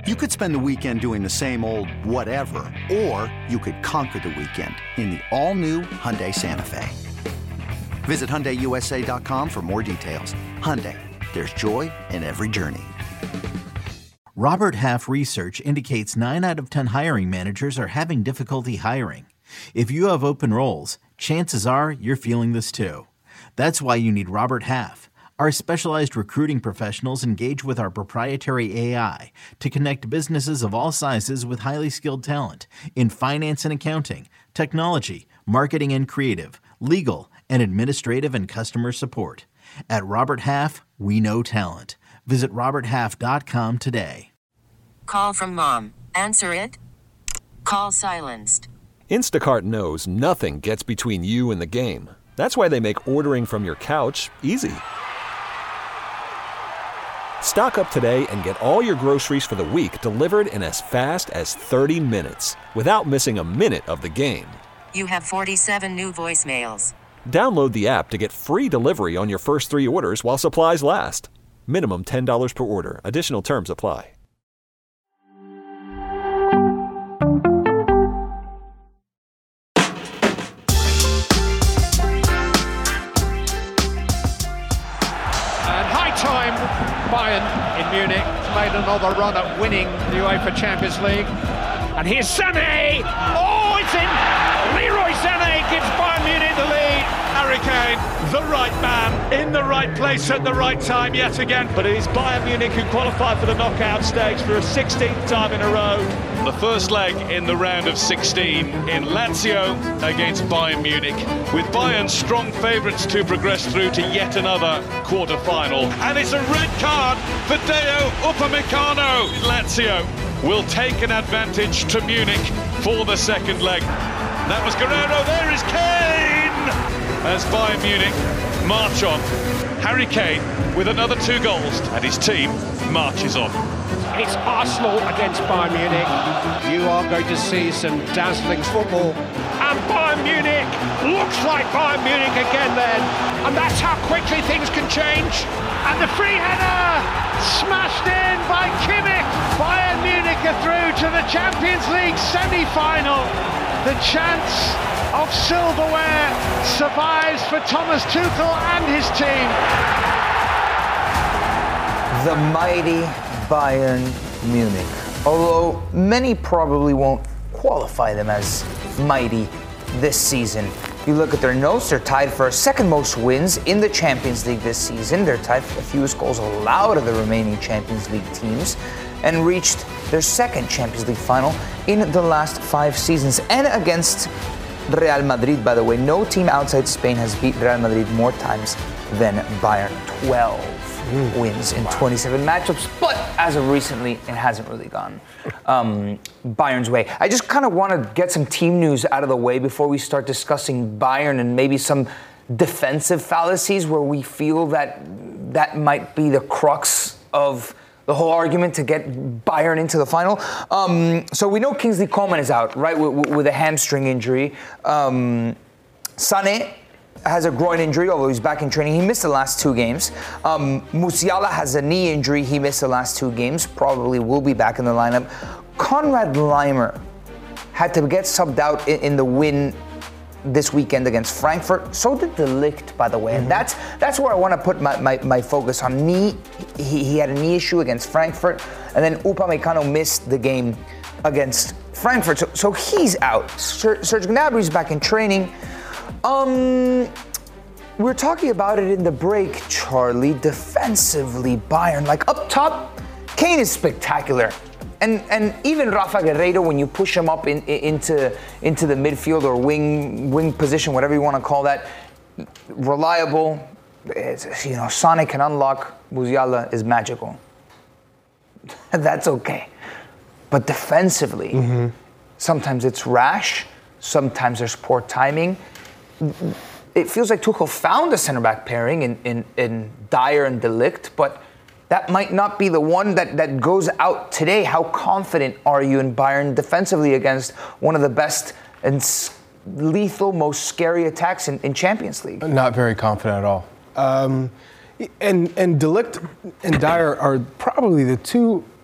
You could spend the weekend doing the same old whatever, or you could conquer the weekend in the all-new Hyundai Santa Fe. Visit HyundaiUSA.com for more details. Hyundai, there's joy in every journey. Robert Half research indicates 9 out of 10 hiring managers are having difficulty hiring. If you have open roles, chances are you're feeling this too. That's why you need Robert Half. Our specialized recruiting professionals engage with our proprietary AI to connect businesses of all sizes with highly skilled talent in finance and accounting, technology, marketing and creative, legal, and administrative and customer support. At Robert Half, we know talent. Visit roberthalf.com today. Call from mom. Answer it. Call silenced. Instacart knows nothing gets between you and the game. That's why they make ordering from your couch easy. Stock up today and get all your groceries for the week delivered in as fast as 30 minutes without missing a minute of the game. You have 47 new voicemails. Download the app to get free delivery on your first 3 orders while supplies last. Minimum $10 per order. Additional terms apply. Bayern in Munich made another run at winning the UEFA Champions League. And here's Sané! Oh, it's in! Leroy Sané gives Bayern Munich the lead. Harry Kane, the right man, in the right place at the right time yet again. But it is Bayern Munich who qualified for the knockout stage for a 16th time in a row. The first leg in the round of 16 in Lazio against Bayern Munich, with Bayern strong favourites to progress through to yet another quarter-final. And it's a red card for Dayot Upamecano. Lazio will take an advantage to Munich for the second leg. That was Guerrero, there is Kane! As Bayern Munich march on. Harry Kane with another 2 goals, and his team marches on. It's Arsenal against Bayern Munich. You are going to see some dazzling football. And Bayern Munich looks like Bayern Munich again then. And that's how quickly things can change. And the free header smashed in by Kimmich. Bayern Munich are through to the Champions League semi-final. The chance of silverware survives for Thomas Tuchel and his team. The mighty Bayern Munich. Although many probably won't qualify them as mighty this season. You look at their notes, they're tied for second most wins in the Champions League this season. They're tied for the fewest goals allowed of the remaining Champions League teams and reached their second Champions League final in the last 5 seasons. And against Real Madrid, by the way, no team outside Spain has beat Real Madrid more times than Bayern. 12 wins in 27 matchups, but as of recently, it hasn't really gone Bayern's way. I just kind of want to get some team news out of the way before we start discussing Bayern and maybe some defensive fallacies where we feel that that might be the crux of the whole argument to get Bayern into the final. So we know Kingsley Coman is out, right, with a hamstring injury. Sané has a groin injury, although he's back in training. He missed the last 2 games. Musiala has a knee injury. He missed the last 2 games. Probably will be back in the lineup. Konrad Laimer had to get subbed out in the win this weekend against Frankfurt. So did De Ligt, by the way. And that's where I want to put my focus on knee. He had a knee issue against Frankfurt. And then Upamecano missed the game against Frankfurt. So he's out. Serge Gnabry's back in training. We were talking about it in the break, Charlie. Defensively, Bayern, like up top, Kane is spectacular. And even Rafa Guerreiro, when you push him up into the midfield or wing position, whatever you want to call that, reliable. Sonic can unlock. Musiala is magical. That's okay. But defensively, sometimes it's rash. Sometimes there's poor timing. It feels like Tuchel found a center-back pairing in Dyer and De Ligt, but that might not be the one that goes out today. How confident are you in Bayern defensively against one of the best and lethal, most scary attacks in Champions League? Not very confident at all. And De Ligt and Dyer are probably the 2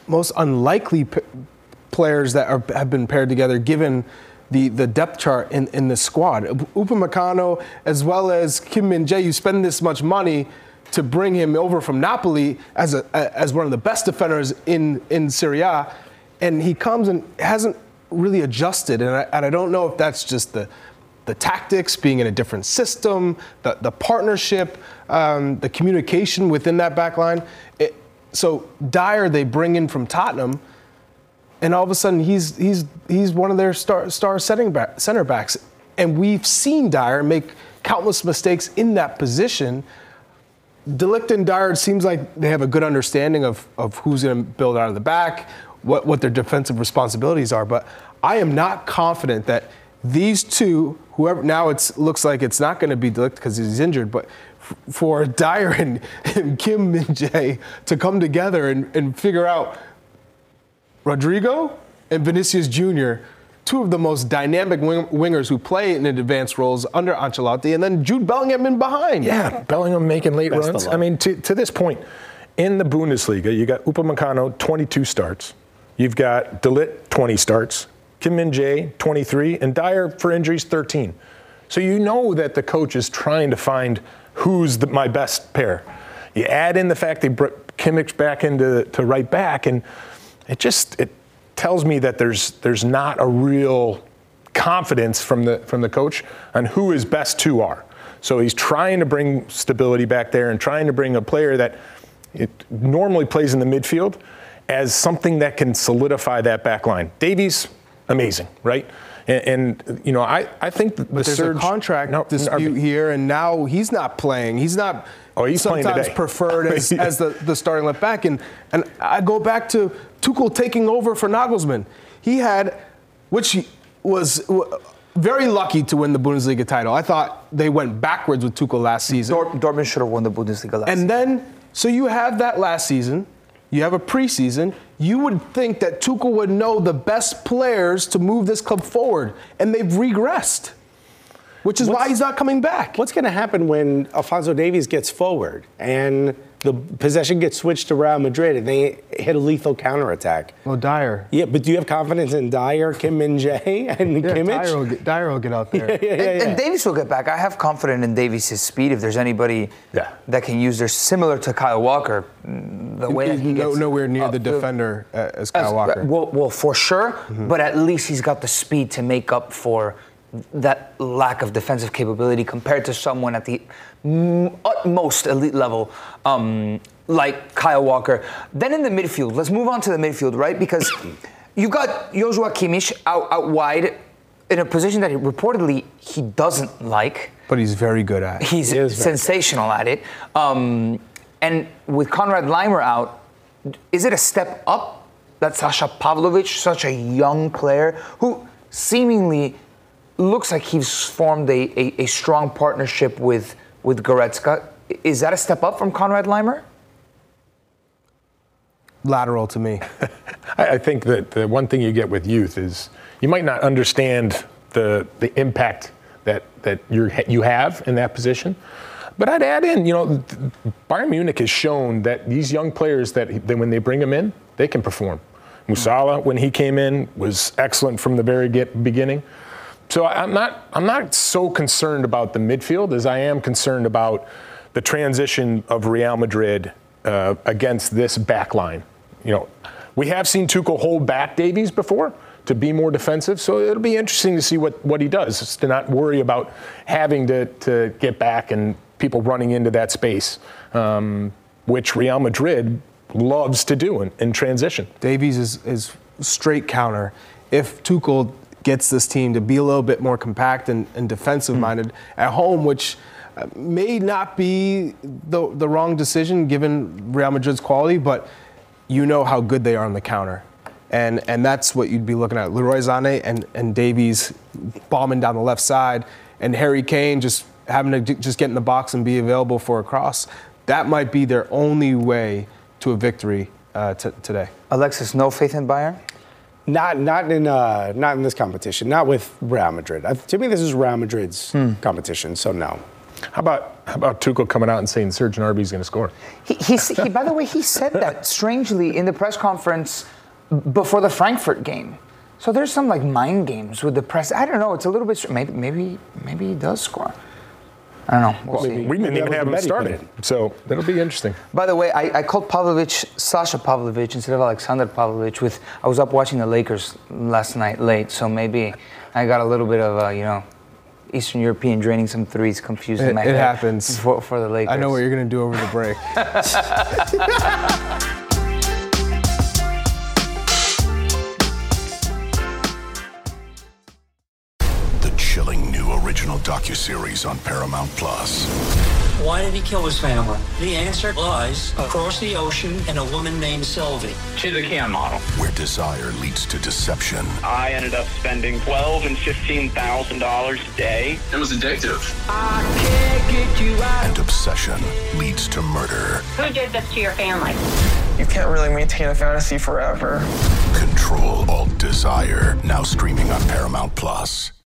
most unlikely players that have been paired together, given the depth chart in the squad. Upamecano, as well as Kim Min-jae, you spend this much money to bring him over from Napoli as one of the best defenders in Serie A, and he comes and hasn't really adjusted, and I don't know if that's just the tactics, being in a different system, the partnership, the communication within that back line. So Dyer, they bring in from Tottenham, and all of a sudden he's one of their star center backs. And we've seen Dyer make countless mistakes in that position. De Ligt and Dyer, it seems like they have a good understanding of who's going to build out of the back, what their defensive responsibilities are. But I am not confident that these two, whoever, now it looks like it's not going to be De Ligt because he's injured, but for Dyer and Kim Min-jae to come together and figure out Rodrigo and Vinicius Jr., two of the most dynamic wingers who play in advanced roles under Ancelotti, and then Jude Bellingham in behind. Yeah, Bellingham making late runs. I mean, to this point, in the Bundesliga, you got Upamecano, 22 starts. You've got De Ligt, 20 starts. Kim Min-jae, 23. And Dyer, for injuries, 13. So you know that the coach is trying to find who's my best pair. You add in the fact they brought Kimmich back into right back, and it tells me that there's not a real confidence from the coach on who his best two are. So he's trying to bring stability back there and trying to bring a player that it normally plays in the midfield as something that can solidify that back line. Davies, amazing, right? And you know, I think the there's a contract dispute here, and now he's not playing. He's not. Oh, he's sometimes preferred as the starting left back. And I go back to Tuchel taking over for Nagelsmann. He had, which he was very lucky to win the Bundesliga title. I thought they went backwards with Tuchel last season. Dortmund should have won the Bundesliga last season. And then, so you have that last season. You have a preseason. You would think that Tuchel would know the best players to move this club forward, and they've regressed, which is why he's not coming back. What's going to happen when Alphonso Davies gets forward and the possession gets switched to Real Madrid and they hit a lethal counterattack? Well, Dyer. Yeah, but do you have confidence in Dyer, Kim Min-jae, and Kimmich? Dyer will get out there. And Davies will get back. I have confidence in Davies' speed. If there's anybody that can use, they're similar to Kyle Walker. The way that he gets nowhere near the defender as Kyle Walker. Well, for sure, but at least he's got the speed to make up for that lack of defensive capability compared to someone at the utmost elite level like Kyle Walker. Then in the midfield, let's move on to the midfield, right? Because you've got Joshua Kimmich out wide in a position that reportedly he doesn't like. But he's very good at it. He's sensational at it. And with Konrad Laimer out, is it a step up that Sasha Pavlovic, such a young player, who seemingly looks like he's formed a strong partnership with Goretzka, is that a step up from Konrad Laimer? Lateral to me. I think that the one thing you get with youth is you might not understand the impact that you have in that position. But I'd add in, Bayern Munich has shown that these young players that when they bring them in, they can perform. Musiala, when he came in, was excellent from the very beginning. So I'm not so concerned about the midfield as I am concerned about the transition of Real Madrid against this back line. We have seen Tuchel hold back Davies before to be more defensive, so it'll be interesting to see what he does, just to not worry about having to get back and people running into that space, which Real Madrid loves to do in transition. Davies is straight counter. If Tuchel gets this team to be a little bit more compact and defensive-minded at home, which may not be the wrong decision given Real Madrid's quality, but you know how good they are on the counter. And that's what you'd be looking at. Leroy Sané and Davies bombing down the left side, and Harry Kane just having to just get in the box and be available for a cross. That might be their only way to a victory today. Alexis, no faith in Bayern? Not in this competition. Not with Real Madrid. To me, this is Real Madrid's competition. So no. How about Tuchel coming out and saying Serge Gnabry's going to score? He, by the way, he said that strangely in the press conference before the Frankfurt game. So there's some like mind games with the press. I don't know. It's a little bit. Maybe he does score. I don't know. We'll see. We didn't even have him started, so that'll be interesting. By the way, I called Pavlovic Sasha Pavlovic instead of Alexander Pavlovic. I was up watching the Lakers last night late, so maybe I got a little bit of Eastern European draining some threes confused in my head. It happens for the Lakers. I know what you're gonna do over the break. Chilling new original docuseries on Paramount Plus. Why did he kill his family? The answer lies across the ocean in a woman named Sylvie. She's a Can model. Where desire leads to deception. I ended up spending $12,000 and $15,000 a day. It was addictive. I can't get you out. And obsession leads to murder. Who did this to your family? You can't really maintain a fantasy forever. Control Alt Desire. Now streaming on Paramount Plus.